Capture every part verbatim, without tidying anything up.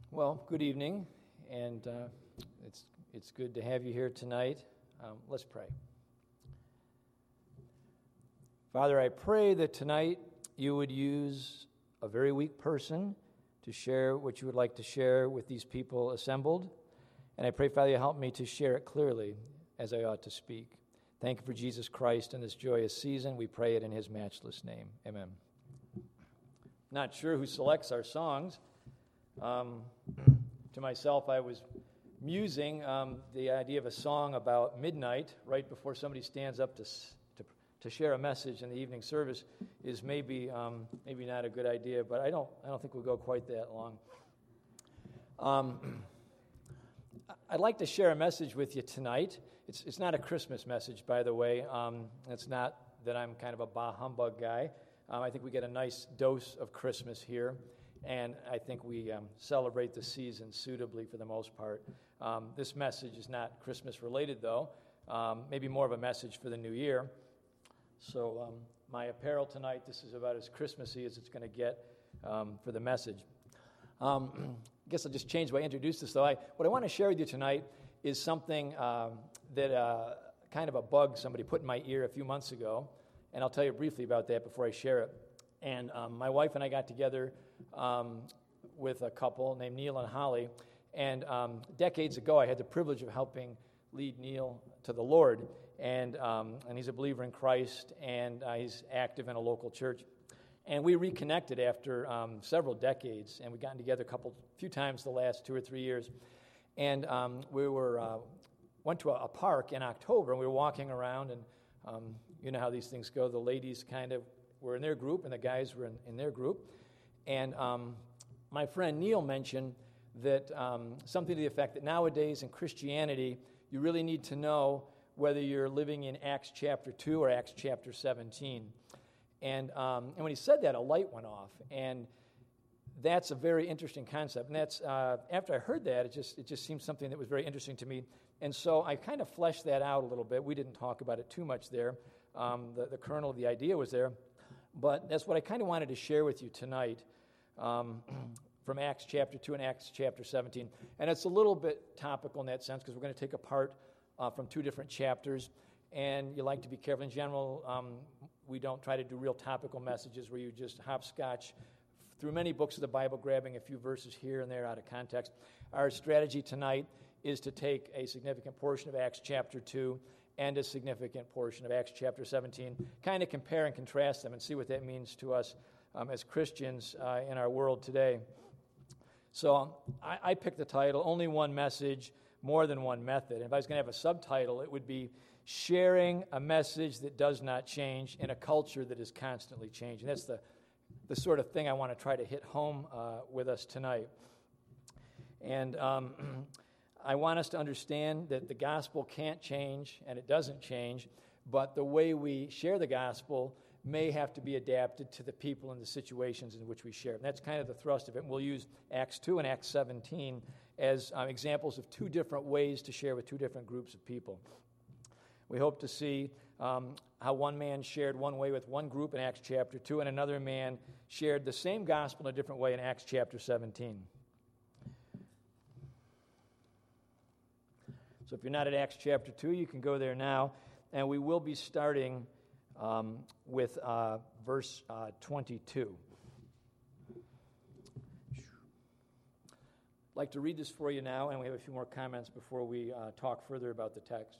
Well, good evening, and uh, it's it's good to have you here tonight. Um, let's pray. Father, I pray that tonight you would use a very weak person to share what you would like to share with these people assembled, and I pray, Father, you help me to share it clearly as I ought to speak. Thank you for Jesus Christ in this joyous season. We pray it in his matchless name. Amen. Not sure who selects our songs. Um, to myself, I was musing um, the idea of a song about midnight, right before somebody stands up to to, to share a message in the evening service, is maybe um, maybe not a good idea. But I don't I don't think we'll go quite that long. Um, I'd like to share a message with you tonight. It's it's not a Christmas message, by the way. Um, it's not that I'm kind of a bah humbug guy. Um, I think we get a nice dose of Christmas here. And I think we um, celebrate the season suitably for the most part. Um, this message is not Christmas-related, though. Um, maybe more of a message for the new year. So um, my apparel tonight, this is about as Christmassy as it's going to get um, for the message. Um, I guess I'll just change the way I introduce this, though. I, what I want to share with you tonight is something um, that uh, kind of a bug somebody put in my ear a few months ago. And I'll tell you briefly about that before I share it. And um, my wife and I got together um, with a couple named Neil and Holly. And um, decades ago, I had the privilege of helping lead Neil to the Lord. And um, and he's a believer in Christ, and uh, he's active in a local church. And we reconnected after um, several decades, and we've gotten together a couple, few times the last two or three years. And um, we were uh, went to a, a park in October, and we were walking around, and um, you know how these things go. The ladies kind of were in their group, and the guys were in, in their group. And um, my friend Neil mentioned that um, something to the effect that nowadays in Christianity, you really need to know whether you're living in Acts chapter two or Acts chapter seventeen. And um, and when he said that, a light went off. And that's a very interesting concept. And that's uh, after I heard that, it just it just seemed something that was very interesting to me. And so I kind of fleshed that out a little bit. We didn't talk about it too much there. Um, the, the kernel of the idea was there. But that's what I kind of wanted to share with you tonight um, from Acts chapter two and Acts chapter seventeen. And it's a little bit topical in that sense because we're going to take apart uh, from two different chapters. And you like to be careful. In general, um, we don't try to do real topical messages where you just hopscotch through many books of the Bible, grabbing a few verses here and there out of context. Our strategy tonight is to take a significant portion of Acts chapter two and a significant portion of Acts chapter seventeen, kind of compare and contrast them and see what that means to us um, as Christians uh, in our world today. So um, I, I picked the title, Only One Message, More Than One Method. And if I was going to have a subtitle, it would be Sharing a Message That Does Not Change in a Culture That Is Constantly Changing. That's the, the sort of thing I want to try to hit home uh, with us tonight. And um, I want us to understand that the gospel can't change, and it doesn't change, but the way we share the gospel may have to be adapted to the people and the situations in which we share. And that's kind of the thrust of it. And we'll use Acts two and Acts seventeen as um, examples of two different ways to share with two different groups of people. We hope to see um, how one man shared one way with one group in Acts chapter two, and another man shared the same gospel in a different way in Acts chapter seventeen. So if you're not at Acts chapter two, you can go there now. And we will be starting um, with uh, verse uh, twenty-two. I'd like to read this for you now, and we have a few more comments before we uh, talk further about the text.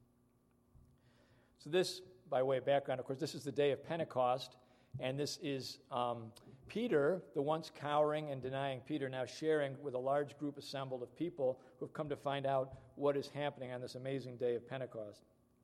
So this, by way of background, of course, this is the day of Pentecost, and this is um, Peter, the once cowering and denying Peter, now sharing with a large group assembled of people who have come to find out what is happening on this amazing day of Pentecost.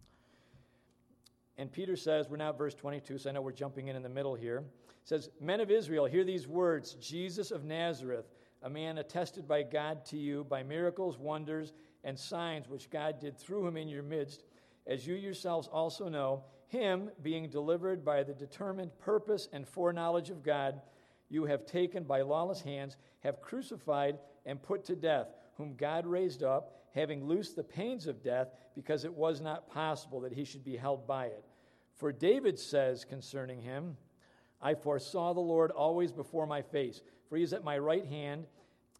And Peter says, we're now at verse twenty-two, so I know we're jumping in in the middle here. It says, Men of Israel, hear these words, Jesus of Nazareth, a man attested by God to you by miracles, wonders, and signs which God did through him in your midst, as you yourselves also know, him being delivered by the determined purpose and foreknowledge of God, you have taken by lawless hands, have crucified and put to death, whom God raised up, having loosed the pains of death, because it was not possible that he should be held by it. For David says concerning him, I foresaw the Lord always before my face, for he is at my right hand,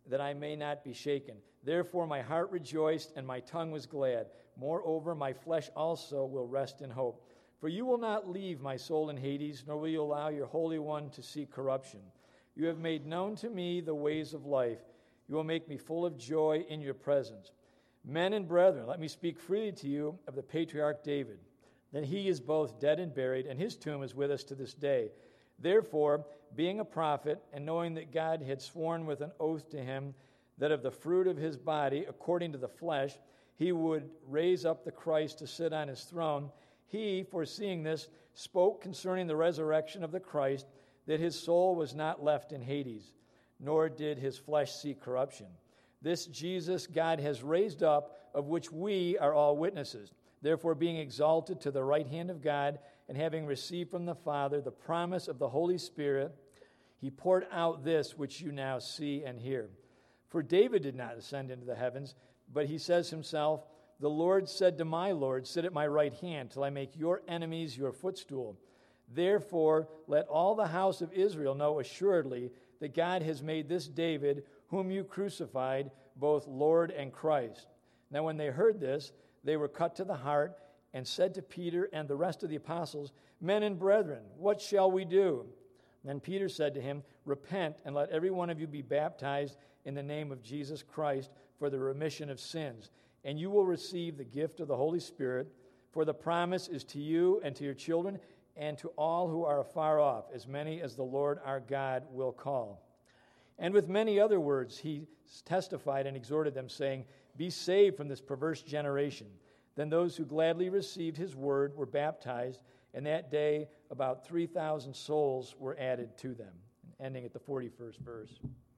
that I may not be shaken. Therefore my heart rejoiced, and my tongue was glad. Moreover, my flesh also will rest in hope. For you will not leave my soul in Hades, nor will you allow your Holy One to see corruption. You have made known to me the ways of life. You will make me full of joy in your presence. Men and brethren, let me speak freely to you of the patriarch David. That he is both dead and buried, and his tomb is with us to this day. Therefore, being a prophet, and knowing that God had sworn with an oath to him that of the fruit of his body, according to the flesh, he would raise up the Christ to sit on his throne, he, foreseeing this, spoke concerning the resurrection of the Christ, that his soul was not left in Hades, nor did his flesh see corruption. This Jesus God has raised up, of which we are all witnesses. Therefore, being exalted to the right hand of God, and having received from the Father the promise of the Holy Spirit, he poured out this which you now see and hear. For David did not ascend into the heavens, but he says himself, the Lord said to my Lord, sit at my right hand, till I make your enemies your footstool. Therefore, let all the house of Israel know assuredly that God has made this David, whom you crucified, both Lord and Christ. Now when they heard this, they were cut to the heart, and said to Peter and the rest of the apostles, men and brethren, what shall we do? Then Peter said to him, repent, and let every one of you be baptized in the name of Jesus Christ for the remission of sins, and you will receive the gift of the Holy Spirit, for the promise is to you and to your children and to all who are afar off, as many as the Lord our God will call. And with many other words he testified and exhorted them, saying, be saved from this perverse generation. Then those who gladly received his word were baptized, and that day about three thousand souls were added to them. Ending at the forty-first verse.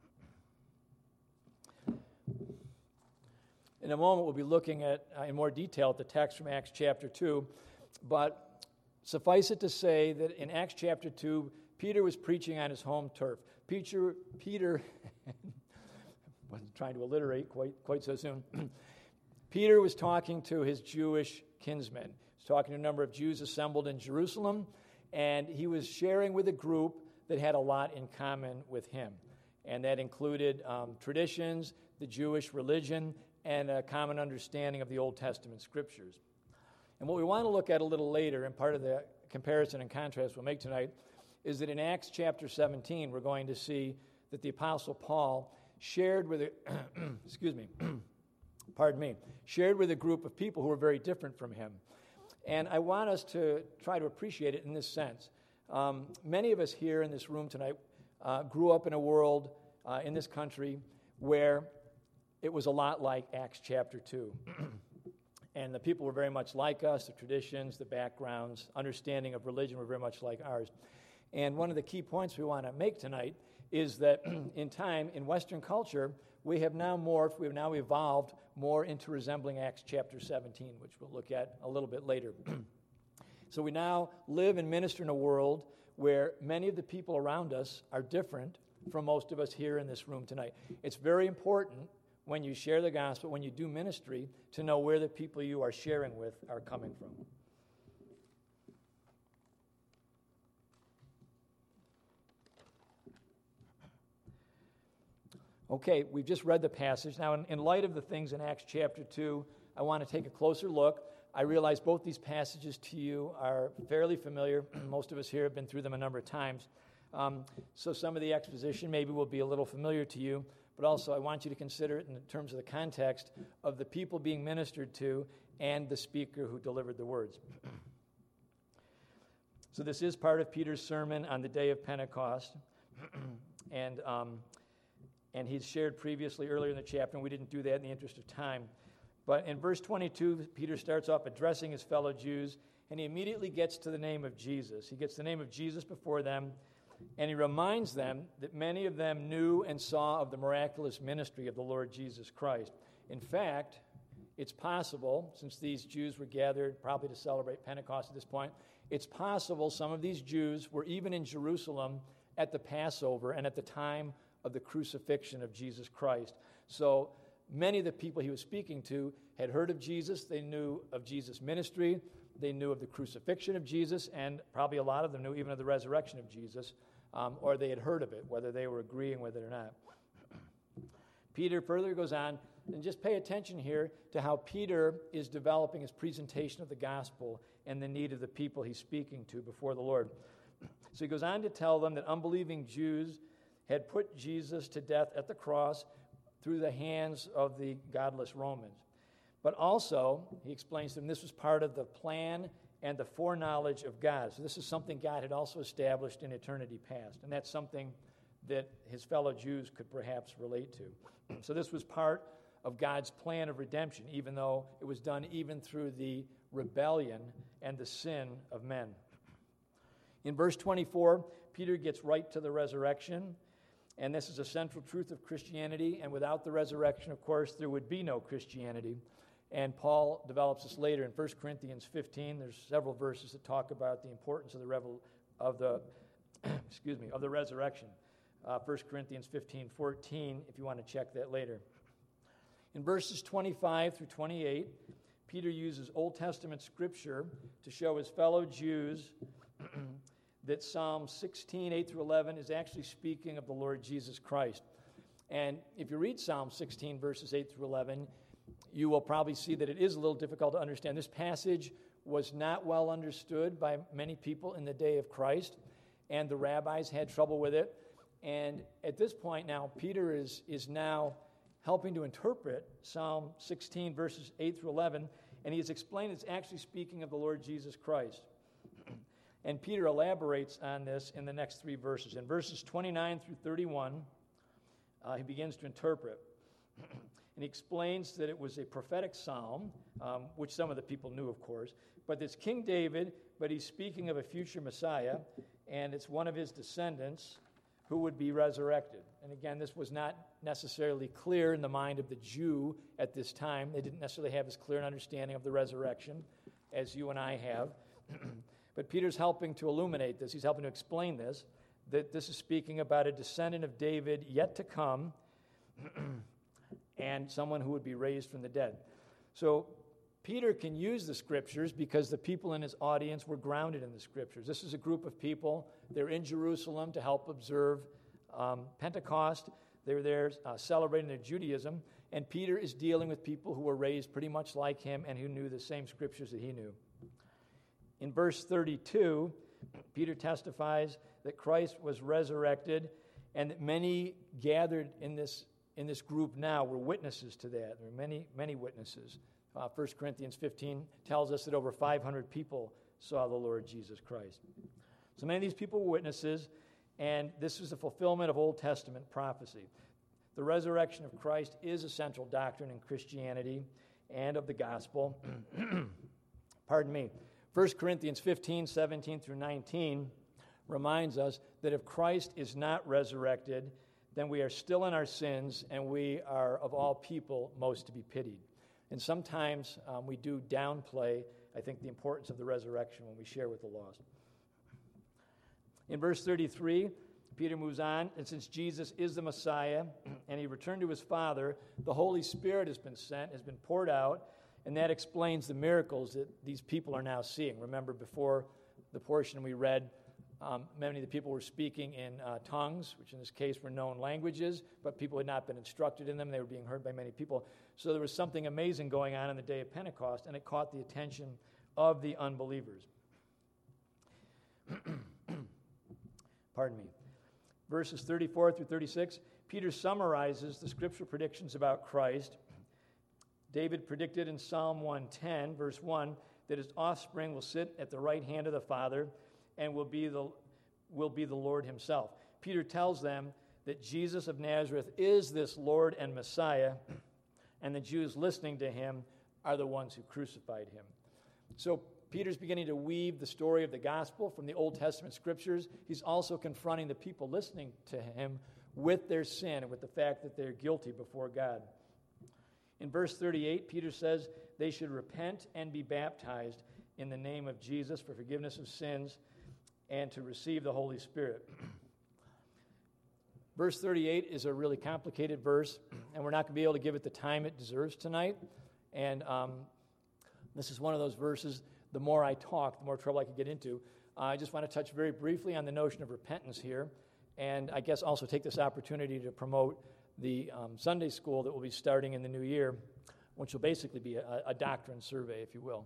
In a moment, we'll be looking at, uh, in more detail at the text from Acts chapter two, but suffice it to say that in Acts chapter two, Peter was preaching on his home turf. Peter, Peter wasn't trying to alliterate quite, quite so soon. Peter was talking to his Jewish kinsmen. He was talking to a number of Jews assembled in Jerusalem, and he was sharing with a group that had a lot in common with him. And that included um, traditions, the Jewish religion, and a common understanding of the Old Testament scriptures. And what we want to look at a little later, and part of the comparison and contrast we'll make tonight, is that in Acts chapter seventeen, we're going to see that the Apostle Paul shared with a, excuse me, pardon me, shared with a group of people who were very different from him. And I want us to try to appreciate it in this sense. Um, many of us here in this room tonight uh, grew up in a world uh, in this country where it was a lot like Acts chapter two. And the people were very much like us, the traditions, the backgrounds, understanding of religion were very much like ours. And one of the key points we want to make tonight is that in time, in Western culture, we have now morphed, we have now evolved more into resembling Acts chapter seventeen, which we'll look at a little bit later. So we now live and minister in a world where many of the people around us are different from most of us here in this room tonight. It's very important when you share the gospel, when you do ministry, to know where the people you are sharing with are coming from. Okay, we've just read the passage. Now, in, in light of the things in Acts chapter two, I want to take a closer look. I realize both these passages to you are fairly familiar. Most of us here have been through them a number of times. Um, so some of the exposition maybe will be a little familiar to you, but also I want you to consider it in terms of the context of the people being ministered to and the speaker who delivered the words. So this is part of Peter's sermon on the day of Pentecost. and um, and he's shared previously earlier in the chapter, and we didn't do that in the interest of time. But in verse twenty-two, Peter starts off addressing his fellow Jews, and he immediately gets to the name of Jesus. He gets the name of Jesus before them, and he reminds them that many of them knew and saw of the miraculous ministry of the Lord Jesus Christ. In fact, it's possible, since these Jews were gathered probably to celebrate Pentecost at this point, it's possible some of these Jews were even in Jerusalem at the Passover and at the time of the crucifixion of Jesus Christ. So many of the people he was speaking to had heard of Jesus. They knew of Jesus' ministry. They knew of the crucifixion of Jesus, and probably a lot of them knew even of the resurrection of Jesus, um, or they had heard of it, whether they were agreeing with it or not. Peter further goes on, and just pay attention here to how Peter is developing his presentation of the gospel and the need of the people he's speaking to before the Lord. So he goes on to tell them that unbelieving Jews had put Jesus to death at the cross through the hands of the godless Romans. But also, he explains to them this was part of the plan and the foreknowledge of God. So this is something God had also established in eternity past, and that's something that his fellow Jews could perhaps relate to. So this was part of God's plan of redemption, even though it was done even through the rebellion and the sin of men. In verse twenty-four, Peter gets right to the resurrection, and this is a central truth of Christianity, and without the resurrection, of course, there would be no Christianity. And Paul develops this later in First Corinthians fifteen. There's several verses that talk about the importance of the revel- of the excuse me of the resurrection. Uh, First Corinthians fifteen fourteen, if you want to check that later. In verses twenty-five through twenty-eight, Peter uses Old Testament scripture to show his fellow Jews that Psalm sixteen, eight through eleven is actually speaking of the Lord Jesus Christ. And if you read Psalm sixteen, verses eight through eleven, you will probably see that it is a little difficult to understand. This passage was not well understood by many people in the day of Christ, and the rabbis had trouble with it. And at this point now, Peter is, is now helping to interpret Psalm sixteen, verses eight through eleven, and he has explained it's actually speaking of the Lord Jesus Christ. And Peter elaborates on this in the next three verses. In verses twenty-nine through thirty-one, uh, he begins to interpret. And he explains that it was a prophetic psalm, um, which some of the people knew, of course. But it's King David, but he's speaking of a future Messiah, and it's one of his descendants who would be resurrected. And again, this was not necessarily clear in the mind of the Jew at this time. They didn't necessarily have as clear an understanding of the resurrection as you and I have. But Peter's helping to illuminate this. He's helping to explain this, that this is speaking about a descendant of David yet to come, and someone who would be raised from the dead. So Peter can use the scriptures because the people in his audience were grounded in the scriptures. This is a group of people. They're in Jerusalem to help observe um, Pentecost. They're there uh, celebrating their Judaism. And Peter is dealing with people who were raised pretty much like him and who knew the same scriptures that he knew. In verse thirty-two, Peter testifies that Christ was resurrected and that many gathered in this in this group now were witnesses to that. There are many, many witnesses. Uh, First Corinthians fifteen tells us that over five hundred people saw the Lord Jesus Christ. So many of these people were witnesses, and this is a fulfillment of Old Testament prophecy. The resurrection of Christ is a central doctrine in Christianity and of the gospel. Pardon me. First Corinthians fifteen, seventeen through nineteen reminds us that if Christ is not resurrected, then we are still in our sins, and we are, of all people, most to be pitied. And sometimes um, we do downplay, I think, the importance of the resurrection when we share with the lost. In verse thirty-three, Peter moves on, and since Jesus is the Messiah, and he returned to his Father, the Holy Spirit has been sent, has been poured out, and that explains the miracles that these people are now seeing. Remember, before the portion we read, Um, many of the people were speaking in uh, tongues, which in this case were known languages, but people had not been instructed in them. They were being heard by many people. So there was something amazing going on on the day of Pentecost, and it caught the attention of the unbelievers. Pardon me. Verses thirty-four through thirty-six, Peter summarizes the scripture predictions about Christ. David predicted in Psalm one ten, verse one, that his offspring will sit at the right hand of the Father, and will be the will be the Lord himself. Peter tells them that Jesus of Nazareth is this Lord and Messiah, and the Jews listening to him are the ones who crucified him. So Peter's beginning to weave the story of the gospel from the Old Testament scriptures. He's also confronting the people listening to him with their sin and with the fact that they're guilty before God. In verse thirty-eight, Peter says they should repent and be baptized in the name of Jesus for forgiveness of sins and to receive the Holy Spirit. Verse thirty-eight is a really complicated verse, and we're not going to be able to give it the time it deserves tonight. And um, this is one of those verses, the more I talk, the more trouble I could get into. Uh, I just want to touch very briefly on the notion of repentance here, and I guess also take this opportunity to promote the um, Sunday school that will be starting in the new year, which will basically be a, a doctrine survey, if you will.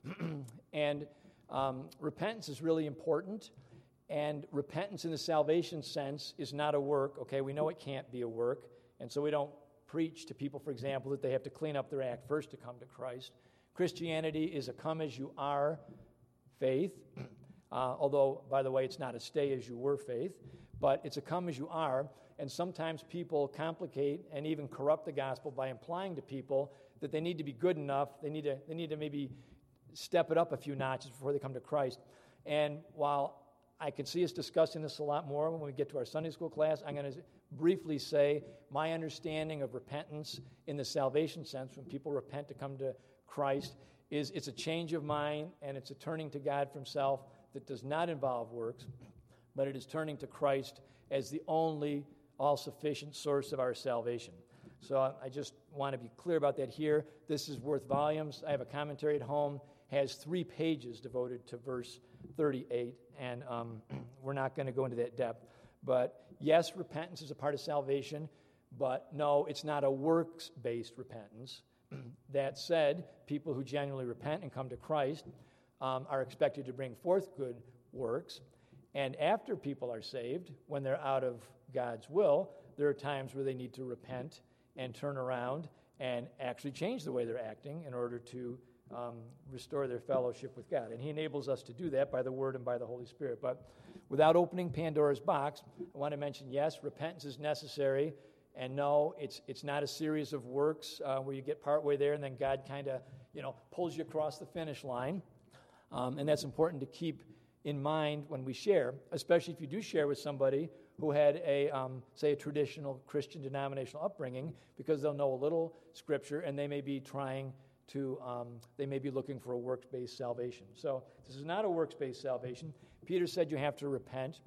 and um, repentance is really important, and repentance in the salvation sense is not a work. Okay, we know it can't be a work, and so we don't preach to people, for example, that they have to clean up their act first to come to Christ. Christianity is a come-as-you-are faith, uh, although, by the way, it's not a stay-as-you-were faith, but it's a come-as-you-are, and sometimes people complicate and even corrupt the gospel by implying to people that they need to be good enough, they need to, they need to maybe step it up a few notches before they come to Christ. And while I can see us discussing this a lot more when we get to our Sunday school class, I'm going to briefly say my understanding of repentance in the salvation sense, when people repent to come to Christ, is it's a change of mind and it's a turning to God for himself that does not involve works, but it is turning to Christ as the only all-sufficient source of our salvation. So I just want to be clear about that here. This is worth volumes. I have a commentary at home, has three pages devoted to verse thirty-eight, and um, we're not going to go into that depth. But yes, repentance is a part of salvation, but no, it's not a works-based repentance. That said, people who genuinely repent and come to Christ um, are expected to bring forth good works. And after people are saved, when they're out of God's will, there are times where they need to repent and turn around and actually change the way they're acting in order to um, restore their fellowship with God. And he enables us to do that by the Word and by the Holy Spirit. But without opening Pandora's box, I want to mention, yes, repentance is necessary. And no, it's it's not a series of works uh, where you get partway there and then God kind of, you know, pulls you across the finish line. Um, and that's important to keep in mind when we share, especially if you do share with somebody who had a, um, say, a traditional Christian denominational upbringing, because they'll know a little Scripture and they may be trying to, um, they may be looking for a works-based salvation. So this is not a works-based salvation. Peter said you have to repent.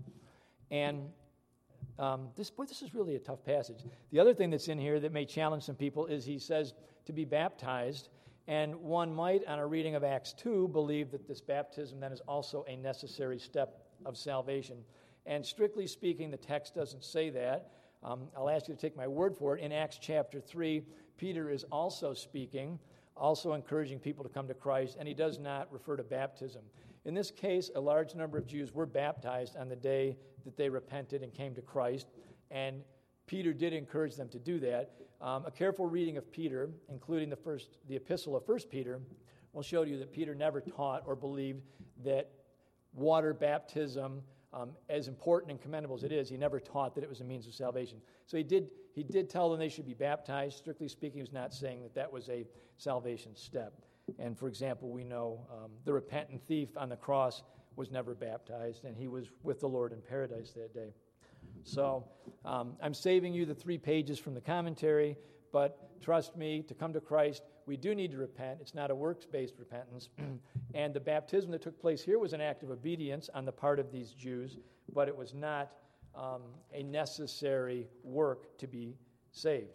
And Um, this, boy, this is really a tough passage. The other thing that's in here that may challenge some people is he says to be baptized, and one might, on a reading of Acts two, believe that this baptism then is also a necessary step of salvation. And strictly speaking, the text doesn't say that. Um, I'll ask you to take my word for it. In Acts chapter three, Peter is also speaking, also encouraging people to come to Christ, and he does not refer to baptism. In this case, a large number of Jews were baptized on the day that they repented and came to Christ, and Peter did encourage them to do that. Um, a careful reading of Peter, including the first, the epistle of First Peter, will show you that Peter never taught or believed that water baptism, um, as important and commendable as it is, he never taught that it was a means of salvation. So he did he did tell them they should be baptized. Strictly speaking, he was not saying that that was a salvation step. And for example, we know um, the repentant thief on the cross was never baptized, and he was with the Lord in paradise that day. So um, I'm saving you the three pages from the commentary, but trust me, to come to Christ, we do need to repent. It's not a works-based repentance. And the baptism that took place here was an act of obedience on the part of these Jews, but it was not um, a necessary work to be saved.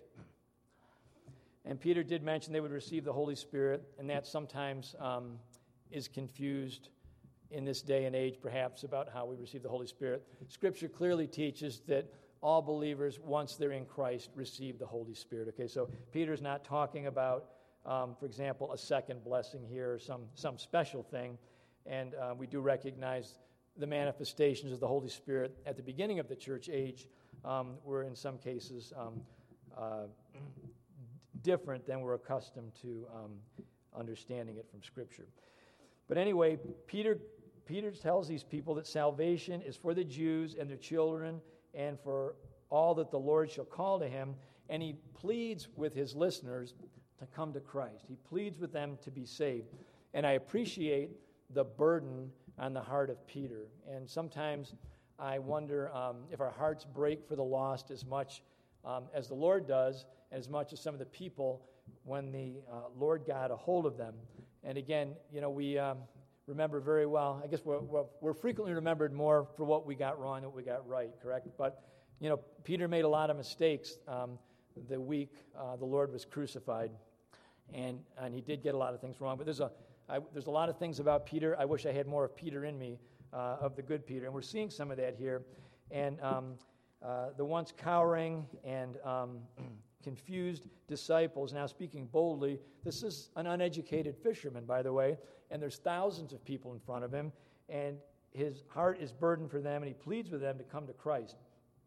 And Peter did mention they would receive the Holy Spirit, and that sometimes um, is confused in this day and age, perhaps, about how we receive the Holy Spirit. Scripture clearly teaches that all believers, once they're in Christ, receive the Holy Spirit. Okay, so Peter's not talking about, um, for example, a second blessing here or some, some special thing. And uh, we do recognize the manifestations of the Holy Spirit at the beginning of the church age um, were in some cases um, uh, different than we're accustomed to um, understanding it from Scripture. But anyway, Peter Peter tells these people that salvation is for the Jews and their children and for all that the Lord shall call to him, and he pleads with his listeners to come to Christ. He pleads with them to be saved. And I appreciate the burden on the heart of Peter. And sometimes I wonder um, if our hearts break for the lost as much um, as the Lord does, and as much as some of the people when the uh, Lord got a hold of them. And again, you know, we um, remember very well, I guess we're, we're, we're frequently remembered more for what we got wrong than what we got right, correct? But, you know, Peter made a lot of mistakes um, the week uh, the Lord was crucified, and and he did get a lot of things wrong. But there's a I, there's a lot of things about Peter. I wish I had more of Peter in me, uh, of the good Peter, and we're seeing some of that here. And um, uh, the once cowering and um, confused disciples now speaking boldly. This is an uneducated fisherman, by the way, and there's thousands of people in front of him, and his heart is burdened for them, and he pleads with them to come to Christ.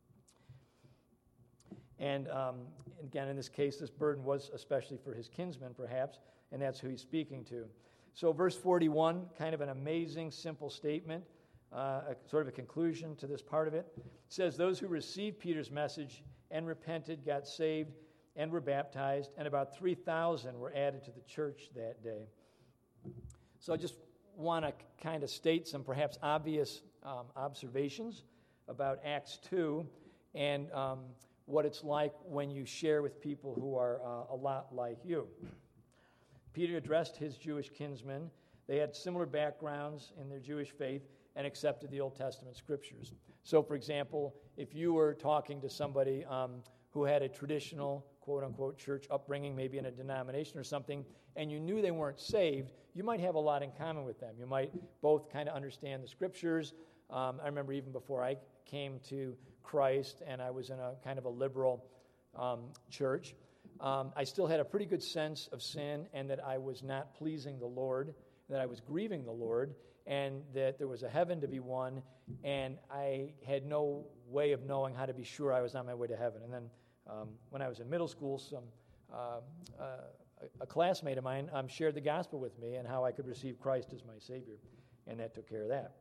And um, again, in this case, this burden was especially for his kinsmen, perhaps, and that's who he's speaking to. So verse forty-one, kind of an amazing, simple statement, uh, a, sort of a conclusion to this part of it. It says, those who received Peter's message and repented got saved and were baptized, and about three thousand were added to the church that day. So I just want to kind of state some perhaps obvious um, observations about Acts two and um, what it's like when you share with people who are uh, a lot like you. Peter addressed his Jewish kinsmen. They had similar backgrounds in their Jewish faith and accepted the Old Testament scriptures. So, for example, if you were talking to somebody um, who had a traditional, quote-unquote, church upbringing, maybe in a denomination or something, and you knew they weren't saved, you might have a lot in common with them. You might both kind of understand the scriptures. Um, I remember even before I came to Christ, and I was in a kind of a liberal um, church, um, I still had a pretty good sense of sin and that I was not pleasing the Lord, that I was grieving the Lord, and that there was a heaven to be won, and I had no way of knowing how to be sure I was on my way to heaven. And then um, when I was in middle school, some uh, uh, a classmate of mine um, shared the gospel with me and how I could receive Christ as my Savior, and that took care of that.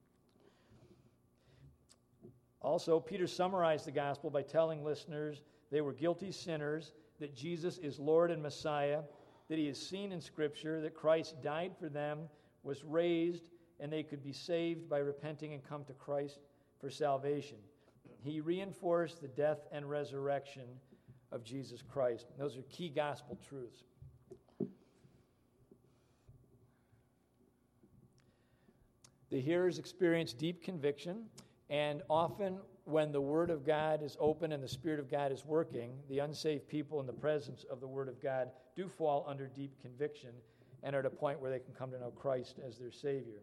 Also, Peter summarized the gospel by telling listeners they were guilty sinners, that Jesus is Lord and Messiah, that he is seen in Scripture, that Christ died for them, was raised, and they could be saved by repenting and come to Christ for salvation. He reinforced the death and resurrection of Jesus Christ. Those are key gospel truths. The hearers experience deep conviction, and often when the Word of God is open and the Spirit of God is working, the unsaved people in the presence of the Word of God do fall under deep conviction and are at a point where they can come to know Christ as their Savior.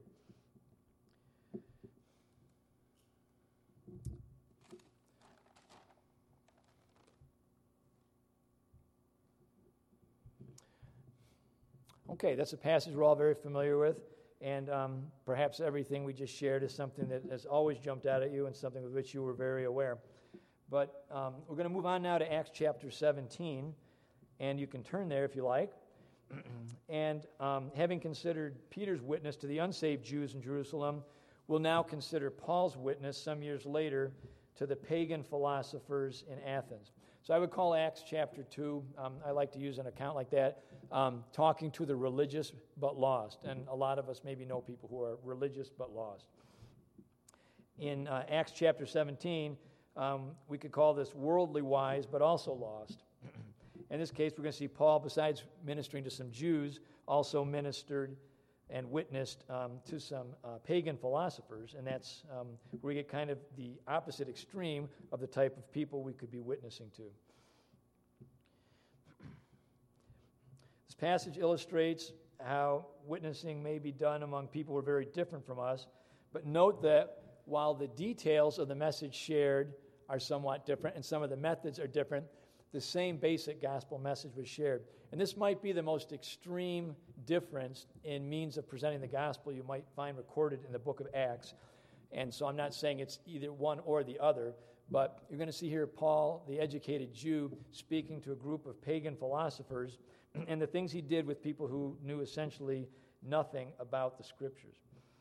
Okay, that's a passage we're all very familiar with. And um, perhaps everything we just shared is something that has always jumped out at you and something with which you were very aware. But um, we're going to move on now to Acts chapter seventeen, and you can turn there if you like. And um, having considered Peter's witness to the unsaved Jews in Jerusalem, we'll now consider Paul's witness some years later to the pagan philosophers in Athens. So I would call Acts chapter two, um, I like to use an account like that, um, talking to the religious but lost. And a lot of us maybe know people who are religious but lost. In uh, Acts chapter seventeen, um, we could call this worldly wise but also lost. In this case, we're going to see Paul, besides ministering to some Jews, also ministered and witnessed um, to some uh, pagan philosophers, and that's um, where we get kind of the opposite extreme of the type of people we could be witnessing to. This passage illustrates how witnessing may be done among people who are very different from us, but note that while the details of the message shared are somewhat different and some of the methods are different, the same basic gospel message was shared. And this might be the most extreme difference in means of presenting the gospel you might find recorded in the book of Acts. And so I'm not saying it's either one or the other, but you're going to see here Paul, the educated Jew, speaking to a group of pagan philosophers and the things he did with people who knew essentially nothing about the Scriptures.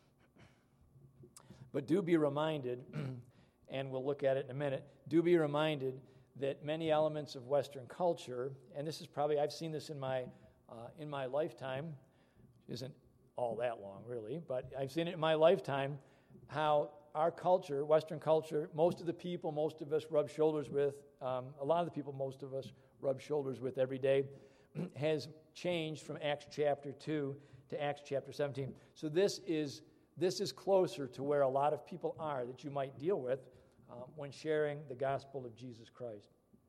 But do be reminded, and we'll look at it in a minute, do be reminded that many elements of Western culture, and this is probably, I've seen this in my uh, in my lifetime, isn't all that long really, but I've seen it in my lifetime, how our culture, Western culture, most of the people, most of us rub shoulders with, um, a lot of the people most of us rub shoulders with every day, has changed from Acts chapter two to Acts chapter seventeen. So this is this is closer to where a lot of people are that you might deal with Um, when sharing the gospel of Jesus Christ.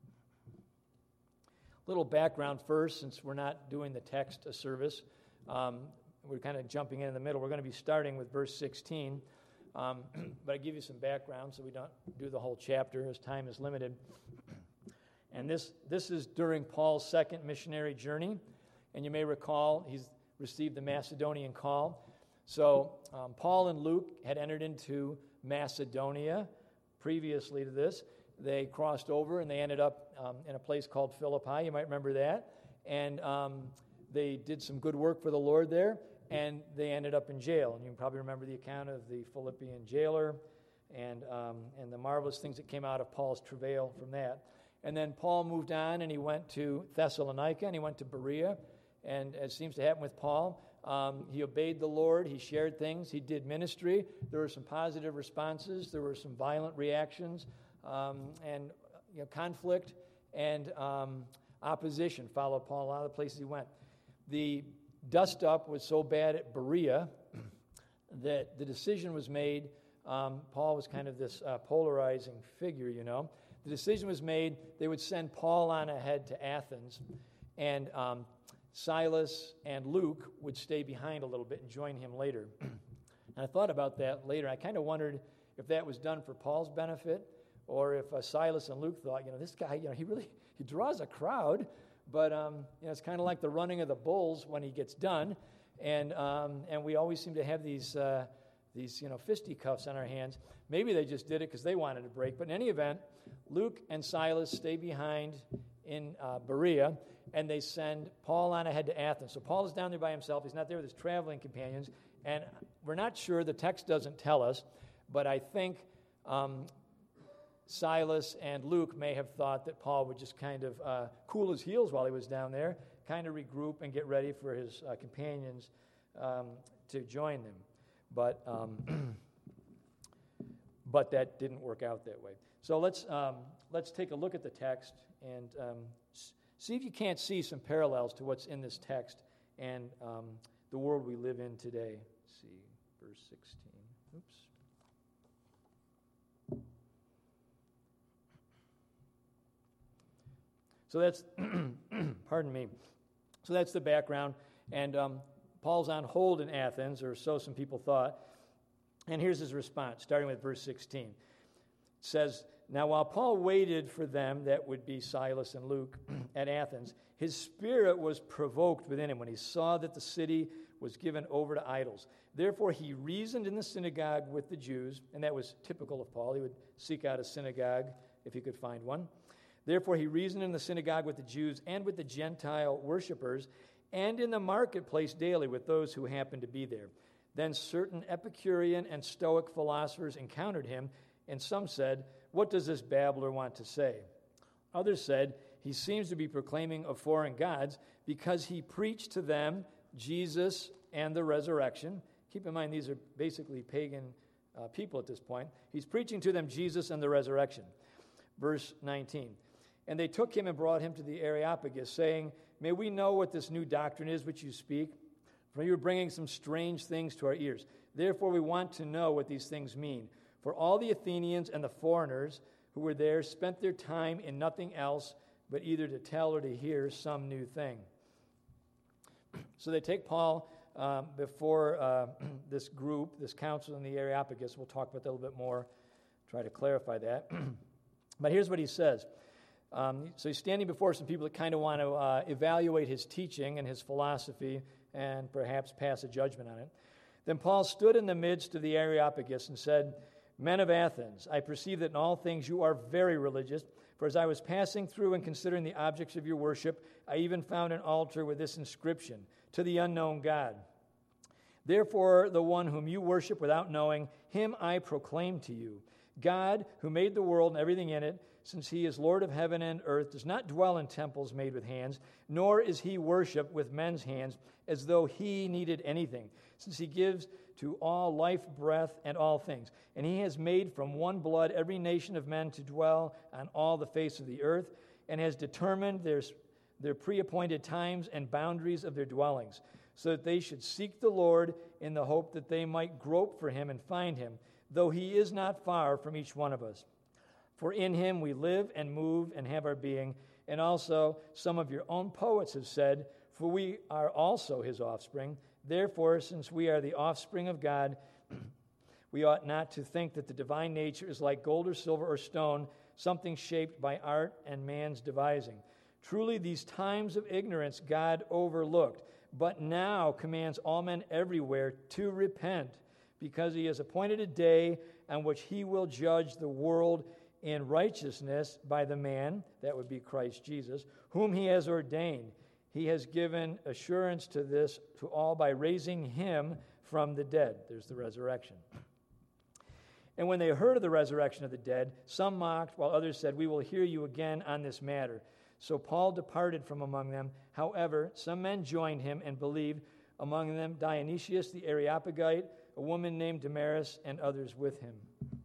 Little background first, since we're not doing the text a service. Um, we're kind of jumping in in the middle. We're going to be starting with verse sixteen. Um, but I give you some background so we don't do the whole chapter as time is limited. And this, this is during Paul's second missionary journey. And you may recall he's received the Macedonian call. So um, Paul and Luke had entered into Macedonia previously to this. They crossed over and they ended up um, in a place called Philippi. You might remember that. And um, they did some good work for the Lord there. And they ended up in jail. And you probably remember the account of the Philippian jailer and um, and the marvelous things that came out of Paul's travail from that. And then Paul moved on and he went to Thessalonica and he went to Berea. And as seems to happen with Paul, um, he obeyed the Lord. He shared things. He did ministry. There were some positive responses. There were some violent reactions um, and you know, conflict and um, opposition followed Paul a lot of the places he went. The dust-up was so bad at Berea that the decision was made. Um, Paul was kind of this uh, polarizing figure, you know. The decision was made they would send Paul on ahead to Athens, and um, Silas and Luke would stay behind a little bit and join him later. And I thought about that later. I kind of wondered if that was done for Paul's benefit or if uh, Silas and Luke thought, you know, this guy, you know, he really, he draws a crowd. But um, you know, it's kind of like the running of the bulls when he gets done, and um, and we always seem to have these uh, these you know fisticuffs on our hands. Maybe they just did it because they wanted to break. But in any event, Luke and Silas stay behind in uh, Berea, and they send Paul on ahead to Athens. So Paul is down there by himself. He's not there with his traveling companions, and we're not sure. The text doesn't tell us, but I think Um, Silas and Luke may have thought that Paul would just kind of uh, cool his heels while he was down there, kind of regroup and get ready for his uh, companions um, to join them. But um, but that didn't work out that way. So let's um, let's take a look at the text and um, see if you can't see some parallels to what's in this text and um, the world we live in today. Let's see, verse sixteen. Oops. So that's, pardon me, so that's the background. And um, Paul's on hold in Athens, or so some people thought. And here's his response, starting with verse sixteen. It says, "Now while Paul waited for them," that would be Silas and Luke, "at Athens, his spirit was provoked within him when he saw that the city was given over to idols. Therefore he reasoned in the synagogue with the Jews," and that was typical of Paul. He would seek out a synagogue if he could find one. "Therefore he reasoned in the synagogue with the Jews and with the Gentile worshippers, and in the marketplace daily with those who happened to be there. Then certain Epicurean and Stoic philosophers encountered him, and some said, 'What does this babbler want to say?' Others said, 'He seems to be proclaiming of foreign gods, because he preached to them Jesus and the resurrection.'" Keep in mind, these are basically pagan uh, people at this point. He's preaching to them Jesus and the resurrection. Verse nineteen. "And they took him and brought him to the Areopagus, saying, 'May we know what this new doctrine is which you speak? For you are bringing some strange things to our ears. Therefore we want to know what these things mean. For all the Athenians and the foreigners who were there spent their time in nothing else but either to tell or to hear some new thing.'" So they take Paul um, before uh, this group, this council in the Areopagus. We'll talk about that a little bit more, try to clarify that. But here's what he says. Um, so he's standing before some people that kind of want to uh, evaluate his teaching and his philosophy and perhaps pass a judgment on it. "Then Paul stood in the midst of the Areopagus and said, 'Men of Athens, I perceive that in all things you are very religious. For as I was passing through and considering the objects of your worship, I even found an altar with this inscription, "To the unknown God." Therefore, the one whom you worship without knowing, him I proclaim to you. God, who made the world and everything in it, since he is Lord of heaven and earth, does not dwell in temples made with hands, nor is he worshipped with men's hands, as though he needed anything, since he gives to all life, breath, and all things. And he has made from one blood every nation of men to dwell on all the face of the earth, and has determined their, their pre-appointed times and boundaries of their dwellings, so that they should seek the Lord in the hope that they might grope for him and find him, though he is not far from each one of us. For in him we live and move and have our being. And also some of your own poets have said, for we are also his offspring. Therefore, since we are the offspring of God, We ought not to think that the divine nature is like gold or silver or stone, something shaped by art and man's devising. Truly, these times of ignorance God overlooked, but now commands all men everywhere to repent, because he has appointed a day on which he will judge the world in righteousness by the man, that would be Christ Jesus, whom he has ordained. He has given assurance to this to all by raising him from the dead. There's the resurrection. And when they heard of the resurrection of the dead, some mocked, while others said, "We will hear you again on this matter." So Paul departed from among them. However, some men joined him and believed, among them Dionysius the Areopagite, a woman named Damaris, and others with him.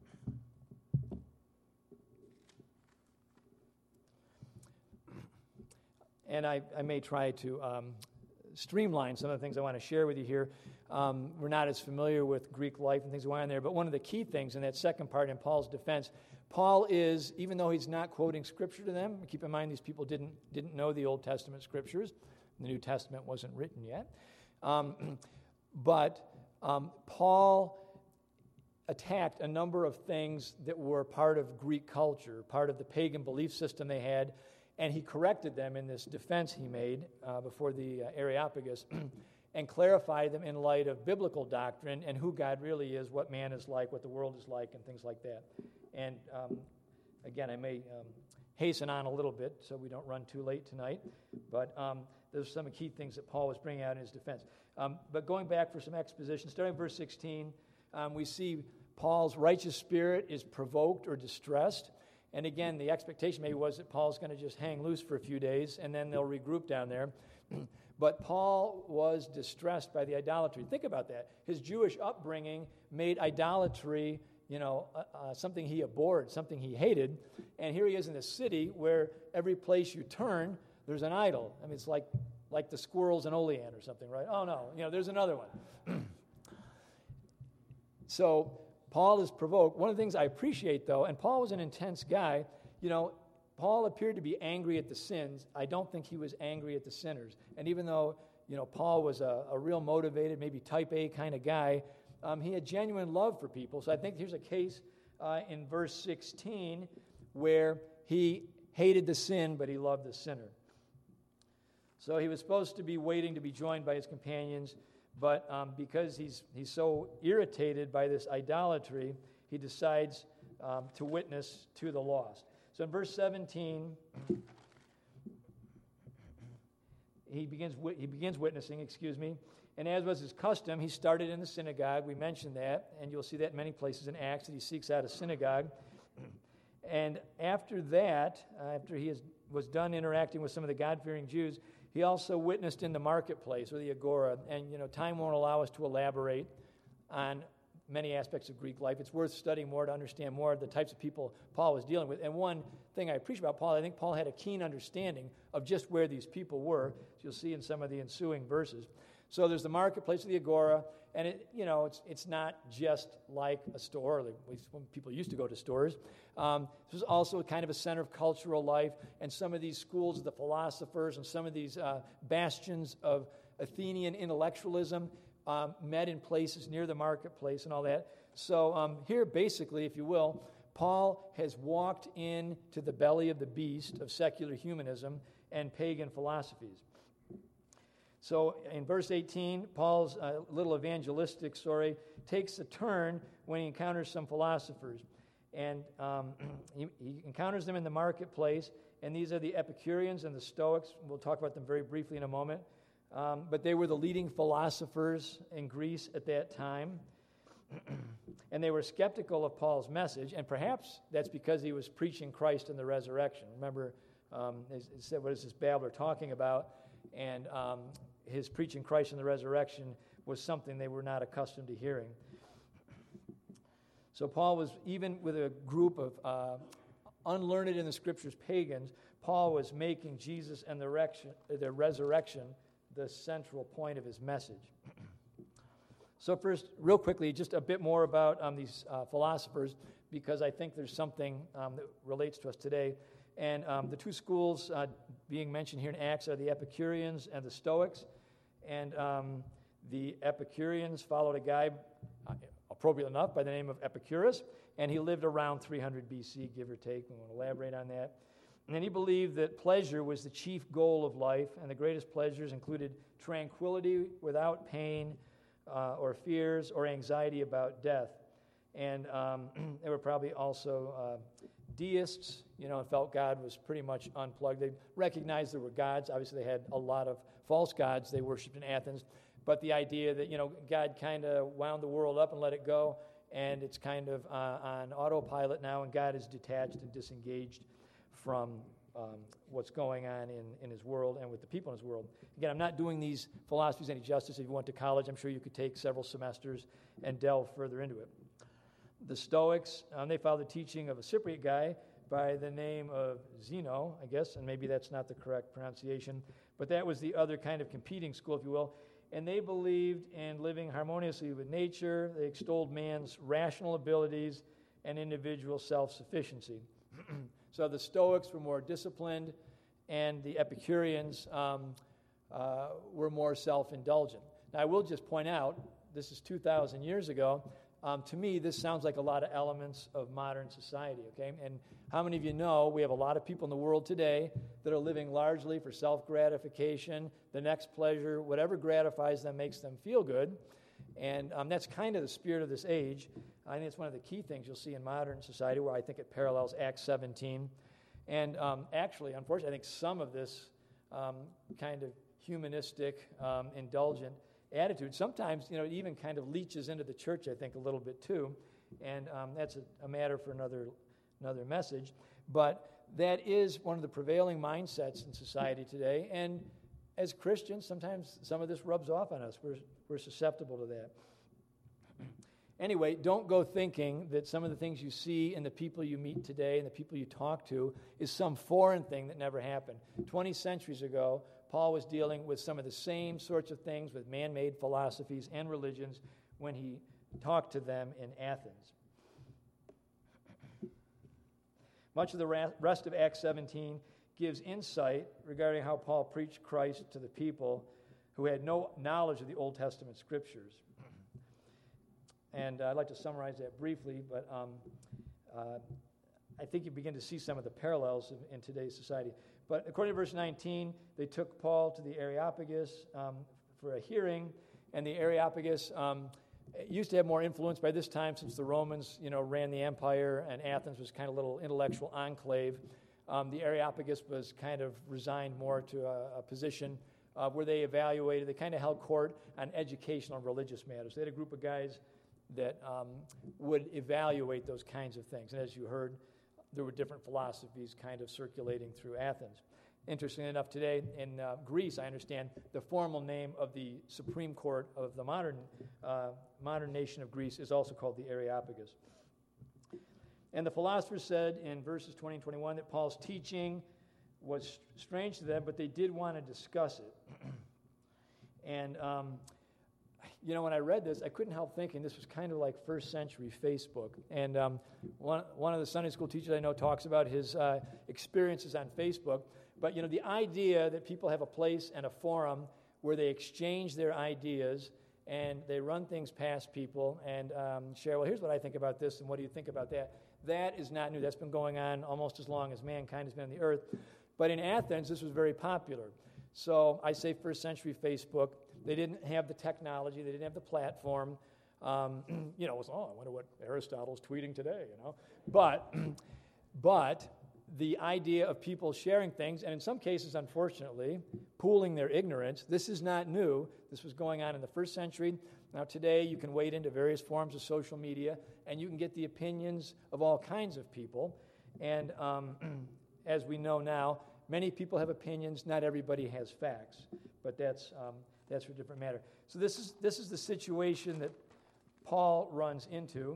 And I, I may try to um, streamline some of the things I want to share with you here. Um, we're not as familiar with Greek life and things going on there, but one of the key things in that second part in Paul's defense, Paul is, even though he's not quoting Scripture to them, keep in mind these people didn't, didn't know the Old Testament Scriptures. The New Testament wasn't written yet. Um, but um, Paul attacked a number of things that were part of Greek culture, part of the pagan belief system they had, and he corrected them in this defense he made uh, before the uh, Areopagus and clarified them in light of biblical doctrine and who God really is, what man is like, what the world is like, and things like that. And um, again, I may um, hasten on a little bit so we don't run too late tonight, but um, there's some key things that Paul was bringing out in his defense. Um, but going back for some exposition, starting verse sixteen, um, we see Paul's righteous spirit is provoked or distressed. And again, the expectation maybe was that Paul's going to just hang loose for a few days and then they'll regroup down there. But Paul was distressed by the idolatry. Think about that. His Jewish upbringing made idolatry, you know, uh, uh, something he abhorred, something he hated. And here he is in a city where every place you turn, there's an idol. I mean, it's like like the squirrels in Olean or something, right? Oh, no, you know, there's another one. So Paul is provoked. One of the things I appreciate, though, and Paul was an intense guy, you know, Paul appeared to be angry at the sins. I don't think he was angry at the sinners. And even though, you know, Paul was a, a real motivated, maybe type A kind of guy, um, he had genuine love for people. So I think here's a case uh, in verse sixteen where he hated the sin, but he loved the sinner. So he was supposed to be waiting to be joined by his companions, but um, because he's he's so irritated by this idolatry, he decides um, to witness to the lost. So in verse seventeen, he begins he begins witnessing, excuse me, and as was his custom, he started in the synagogue. We mentioned that, and you'll see that in many places in Acts that he seeks out a synagogue. And after that, uh, after he has, was done interacting with some of the God-fearing Jews, he also witnessed in the marketplace or the agora. And, you know, time won't allow us to elaborate on many aspects of Greek life. It's worth studying more to understand more of the types of people Paul was dealing with. And one thing I appreciate about Paul, I think Paul had a keen understanding of just where these people were, as you'll see in some of the ensuing verses. So there's the marketplace of the agora, and it, you know, it's it's not just like a store, like when people used to go to stores. Um, this was also kind of a center of cultural life, and some of these schools of the philosophers and some of these uh, bastions of Athenian intellectualism um, met in places near the marketplace and all that. So um, here, basically, if you will, Paul has walked into the belly of the beast of secular humanism and pagan philosophies. So in verse eighteen, Paul's uh, little evangelistic story takes a turn when he encounters some philosophers. And um, he, he encounters them in the marketplace, and these are the Epicureans and the Stoics. We'll talk about them very briefly in a moment. Um, but they were the leading philosophers in Greece at that time. And they were skeptical of Paul's message, and perhaps that's because he was preaching Christ and the resurrection. Remember, um, it said, what is this babbler talking about? And um, his preaching Christ and the resurrection was something they were not accustomed to hearing. So Paul was, even with a group of uh, unlearned in the Scriptures pagans, Paul was making Jesus and the, rection, the resurrection the central point of his message. So first, real quickly, just a bit more about um, these uh, philosophers, because I think there's something um, that relates to us today. And um, the two schools uh, being mentioned here in Acts are the Epicureans and the Stoics. And um, the Epicureans followed a guy, uh, appropriate enough, by the name of Epicurus, and he lived around three hundred B C, give or take. We won't elaborate on that. And then he believed that pleasure was the chief goal of life, and the greatest pleasures included tranquility without pain uh, or fears or anxiety about death. And um, there were probably also uh, deists, you know, and felt God was pretty much unplugged. They recognized there were gods. Obviously, they had a lot of false gods they worshipped in Athens. But the idea that, you know, God kind of wound the world up and let it go, and it's kind of uh, on autopilot now, and God is detached and disengaged from um, what's going on in, in his world and with the people in his world. Again, I'm not doing these philosophies any justice. If you went to college, I'm sure you could take several semesters and delve further into it. The Stoics, um, they followed the teaching of a Cypriot guy by the name of Zeno, I guess, and maybe that's not the correct pronunciation, but that was the other kind of competing school, if you will. And they believed in living harmoniously with nature. They extolled man's rational abilities and individual self-sufficiency. So the Stoics were more disciplined, and the Epicureans um, uh, were more self-indulgent. Now, I will just point out, this is two thousand years ago. Um, to me, this sounds like a lot of elements of modern society, okay? And how many of you know we have a lot of people in the world today that are living largely for self-gratification, the next pleasure, whatever gratifies them makes them feel good. And um, that's kind of the spirit of this age. I think it's one of the key things you'll see in modern society, where I think it parallels Acts seventeen. And um, actually, unfortunately, I think some of this um, kind of humanistic, um, indulgent attitude, sometimes, you know, it even kind of leaches into the church, I think, a little bit too. And um, that's a, a matter for another, another message. But that is one of the prevailing mindsets in society today. And as Christians, sometimes some of this rubs off on us. We're, we're susceptible to that. Anyway, don't go thinking that some of the things you see in the people you meet today and the people you talk to is some foreign thing that never happened. Twenty centuries ago, Paul was dealing with some of the same sorts of things with man-made philosophies and religions when he talked to them in Athens. Much of the rest of Acts seventeen gives insight regarding how Paul preached Christ to the people who had no knowledge of the Old Testament scriptures. And uh, I'd like to summarize that briefly, but um, uh, I think you begin to see some of the parallels in, in today's society. But according to verse nineteen, they took Paul to the Areopagus um, for a hearing, and the Areopagus um, used to have more influence by this time, since the Romans, you know, ran the empire, and Athens was kind of a little intellectual enclave. Um, the Areopagus was kind of resigned more to a, a position uh, where they evaluated, they kind of held court on educational and religious matters. They had a group of guys that um, would evaluate those kinds of things. And as you heard, there were different philosophies kind of circulating through Athens. Interestingly enough, today in uh, Greece, I understand the formal name of the Supreme Court of the modern uh, modern nation of Greece is also called the Areopagus. And the philosophers said in verses twenty and twenty-one that Paul's teaching was strange to them, but they did want to discuss it. and um, You know, when I read this, I couldn't help thinking this was kind of like first century Facebook. And um, one, one of the Sunday school teachers I know talks about his uh, experiences on Facebook. But, you know, the idea that people have a place and a forum where they exchange their ideas and they run things past people and um, share, well, here's what I think about this and what do you think about that? That is not new. That's been going on almost as long as mankind has been on the earth. But in Athens, this was very popular. So I say first century Facebook. They didn't have the technology. They didn't have the platform. Um, you know, it was, oh, I wonder what Aristotle's tweeting today, you know. But, but the idea of people sharing things, and in some cases, unfortunately, pooling their ignorance, this is not new. This was going on in the first century. Now, today, you can wade into various forms of social media, and you can get the opinions of all kinds of people. And um, as we know now, many people have opinions. Not everybody has facts. But that's... Um, That's for a different matter. So this is this is the situation that Paul runs into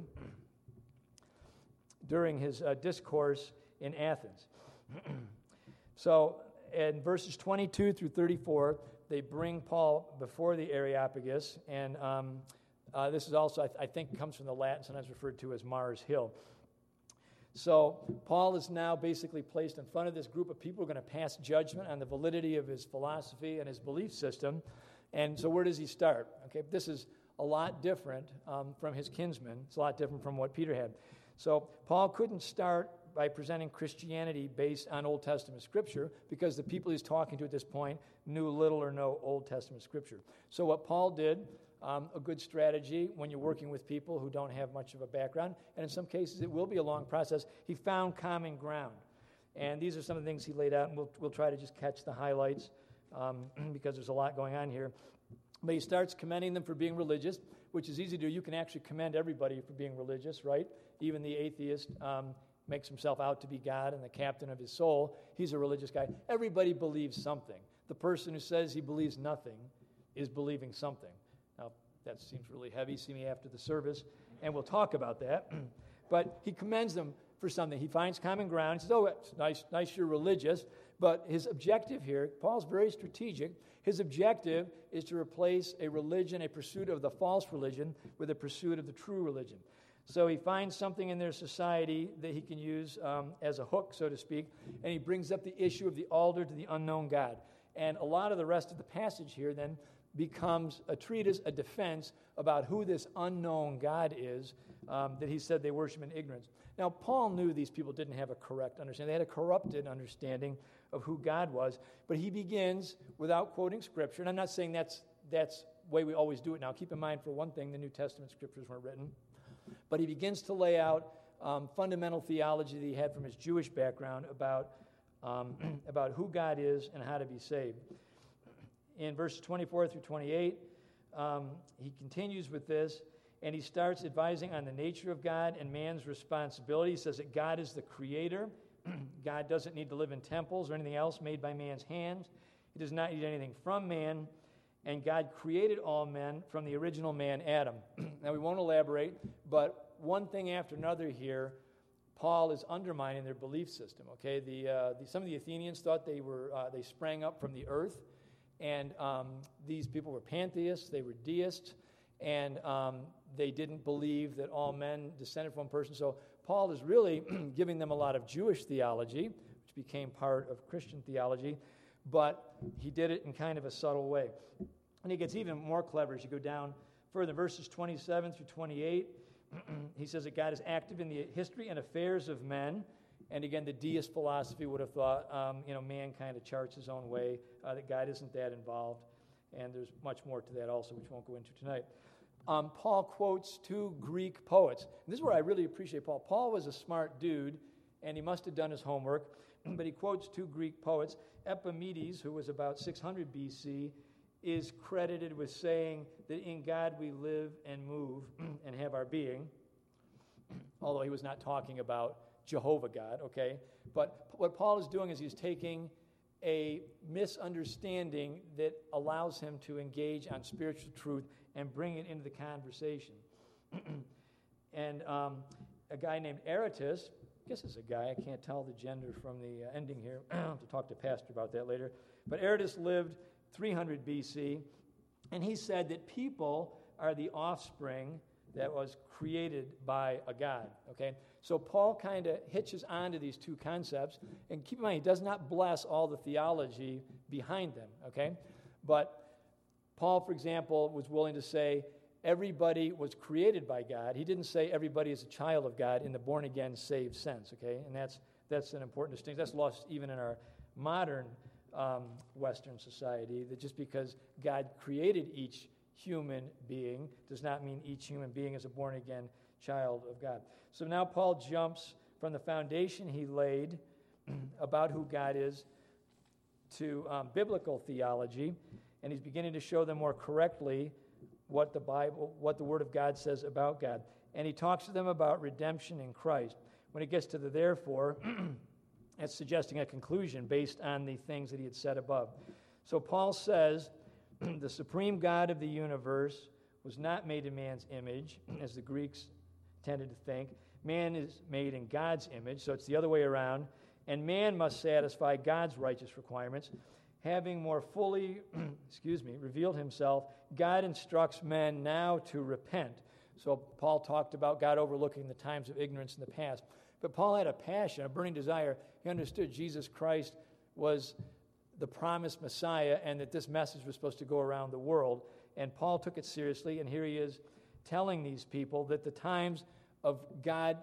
during his uh, discourse in Athens. So in verses twenty-two through thirty-four, they bring Paul before the Areopagus, and um, uh, this is also, I, th- I think, comes from the Latin, sometimes referred to as Mars Hill. So Paul is now basically placed in front of this group of people who are going to pass judgment on the validity of his philosophy and his belief system. And so where does he start? Okay, this is a lot different um, from his kinsmen. It's a lot different from what Peter had. So Paul couldn't start by presenting Christianity based on Old Testament Scripture because the people he's talking to at this point knew little or no Old Testament Scripture. So what Paul did, um, a good strategy when you're working with people who don't have much of a background, and in some cases it will be a long process, he found common ground. And these are some of the things he laid out, and we'll, we'll try to just catch the highlights um, because there's a lot going on here. But he starts commending them for being religious, which is easy to do. You can actually commend everybody for being religious, right? Even the atheist um, makes himself out to be God and the captain of his soul. He's a religious guy. Everybody believes something. The person who says he believes nothing is believing something. Now, that seems really heavy. See me after the service, and we'll talk about that. But he commends them for something. He finds common ground. He says, oh, it's nice, nice you're religious. But his objective here, Paul's very strategic. His objective is to replace a religion, a pursuit of the false religion, with a pursuit of the true religion. So he finds something in their society that he can use um, as a hook, so to speak, and he brings up the issue of the altar to the unknown God. And a lot of the rest of the passage here then becomes a treatise, a defense about who this unknown God is um, that he said they worship in ignorance. Now, Paul knew these people didn't have a correct understanding. They had a corrupted understanding of who God was, but he begins without quoting Scripture, and I'm not saying that's that's the way we always do it now. Keep in mind, for one thing, the New Testament Scriptures weren't written, but he begins to lay out um, fundamental theology that he had from his Jewish background about, um, about who God is and how to be saved. In verses twenty-four through twenty-eight, um, he continues with this, and he starts advising on the nature of God and man's responsibility. He says that God is the creator. God doesn't need to live in temples or anything else made by man's hands. He does not need anything from man. And God created all men from the original man, Adam. Now, we won't elaborate, but one thing after another here, Paul is undermining their belief system. Okay, the, uh, the some of the Athenians thought they were uh, they sprang up from the earth, and um, these people were pantheists. They were deists, and um, they didn't believe that all men descended from one person. So Paul is really giving them a lot of Jewish theology, which became part of Christian theology, but he did it in kind of a subtle way. And he gets even more clever as you go down further. Verses twenty-seven through twenty-eight, he says that God is active in the history and affairs of men. And again, the deist philosophy would have thought, um, you know, man kind of charts his own way, uh, that God isn't that involved. And there's much more to that also, which we won't go into tonight. Um, Paul quotes two Greek poets. And this is where I really appreciate Paul. Paul was a smart dude, and he must have done his homework, but he quotes two Greek poets. Epimenides, who was about six hundred B C, is credited with saying that in God we live and move and have our being, although he was not talking about Jehovah God, okay? But what Paul is doing is he's taking a misunderstanding that allows him to engage on spiritual truth and bring it into the conversation. And um, a guy named Aratus, I guess it's a guy, I can't tell the gender from the uh, ending here. I'll have to talk to Pastor about that later. But Aratus lived three hundred B C, and he said that people are the offspring that was created by a God, okay? So Paul kind of hitches onto these two concepts, and keep in mind, he does not bless all the theology behind them, okay? But Paul, for example, was willing to say everybody was created by God. He didn't say everybody is a child of God in the born-again, saved sense, okay? And that's that's an important distinction. That's lost even in our modern um, Western society, that just because God created each human being does not mean each human being is a born-again child of God. So now Paul jumps from the foundation he laid about who God is to um, biblical theology, and he's beginning to show them more correctly what the Bible, what the Word of God says about God. And he talks to them about redemption in Christ. When it gets to the therefore, it's suggesting a conclusion based on the things that he had said above. So Paul says, the supreme God of the universe was not made in man's image, as the Greeks tended to think. Man is made in God's image, so it's the other way around. And man must satisfy God's righteous requirements. Having more fully, excuse me, revealed himself, God instructs men now to repent. So Paul talked about God overlooking the times of ignorance in the past. But Paul had a passion, a burning desire. He understood Jesus Christ was the promised Messiah and that this message was supposed to go around the world. And Paul took it seriously, and here he is telling these people that the times of God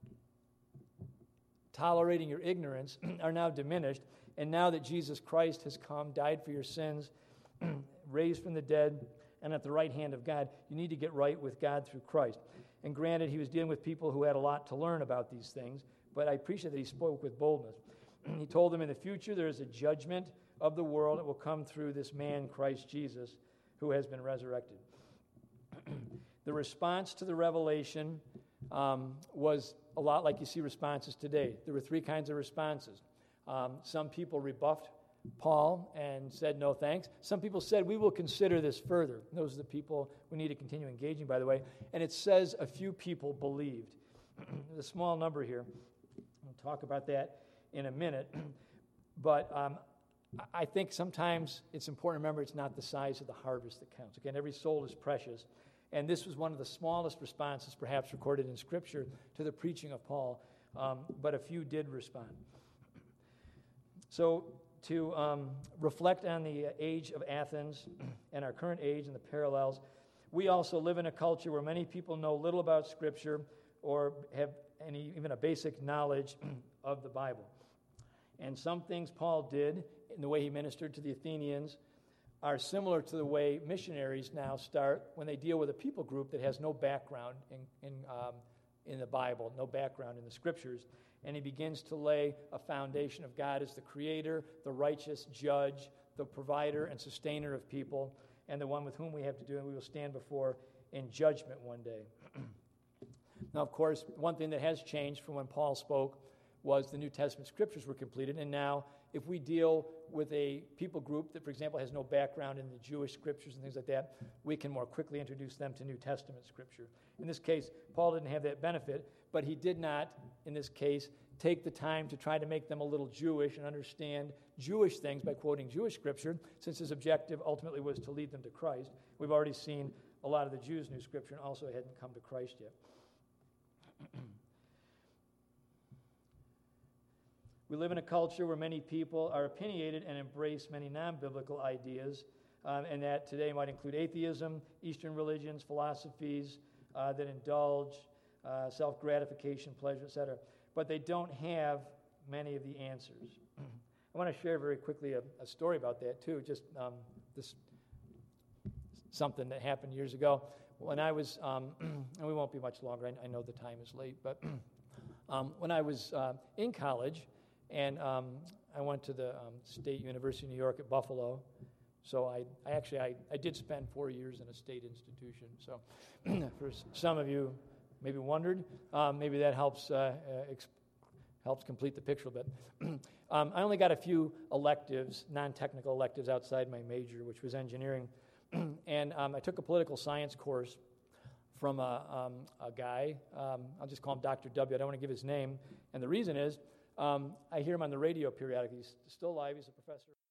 tolerating your ignorance are now diminished, and now that Jesus Christ has come, died for your sins, raised from the dead, and at the right hand of God, you need to get right with God through Christ. And granted, he was dealing with people who had a lot to learn about these things, but I appreciate that he spoke with boldness. He told them in the future there is a judgment of the world that will come through this man, Christ Jesus, who has been resurrected. The response to the revelation um, was a lot like you see responses today. There were three kinds of responses. Um, some people rebuffed Paul and said no thanks. Some people said, we will consider this further. Those are the people we need to continue engaging, by the way. And it says a few people believed. There's a small number here. We'll talk about that in a minute. But um, I think sometimes it's important to remember it's not the size of the harvest that counts. Again, every soul is precious. And this was one of the smallest responses perhaps recorded in Scripture to the preaching of Paul. Um, but a few did respond. So to um, reflect on the age of Athens and our current age and the parallels, we also live in a culture where many people know little about Scripture or have any even a basic knowledge of the Bible. And some things Paul did in the way he ministered to the Athenians are similar to the way missionaries now start when they deal with a people group that has no background in, in, um, in the Bible, no background in the Scriptures. And he begins to lay a foundation of God as the creator, the righteous judge, the provider and sustainer of people, and the one with whom we have to do, and we will stand before in judgment one day. Now, of course, one thing that has changed from when Paul spoke was the New Testament Scriptures were completed, and now if we deal with a people group that, for example, has no background in the Jewish Scriptures and things like that, we can more quickly introduce them to New Testament Scripture. In this case, Paul didn't have that benefit, but he did not, in this case, take the time to try to make them a little Jewish and understand Jewish things by quoting Jewish Scripture, since his objective ultimately was to lead them to Christ. We've already seen a lot of the Jews' New Scripture and also hadn't come to Christ yet. We live in a culture where many people are opinionated and embrace many non-biblical ideas, um, and that today might include atheism, Eastern religions, philosophies uh, that indulge uh, self-gratification, pleasure, et cetera. But they don't have many of the answers. I want to share very quickly a, a story about that, too, just um, this something that happened years ago. When I was, um, and we won't be much longer, I, I know the time is late, but um, when I was uh, in college, and um, I went to the um, State University of New York at Buffalo. So I, I actually, I, I did spend four years in a state institution. So for some of you maybe wondered, um, maybe that helps uh, uh, exp- helps complete the picture a bit. um, I only got a few electives, non-technical electives outside my major, which was engineering. and um, I took a political science course from a, um, a guy. Um, I'll just call him Doctor W. I don't want to give his name. And the reason is, Um, I hear him on the radio periodically. He's still alive. He's a professor.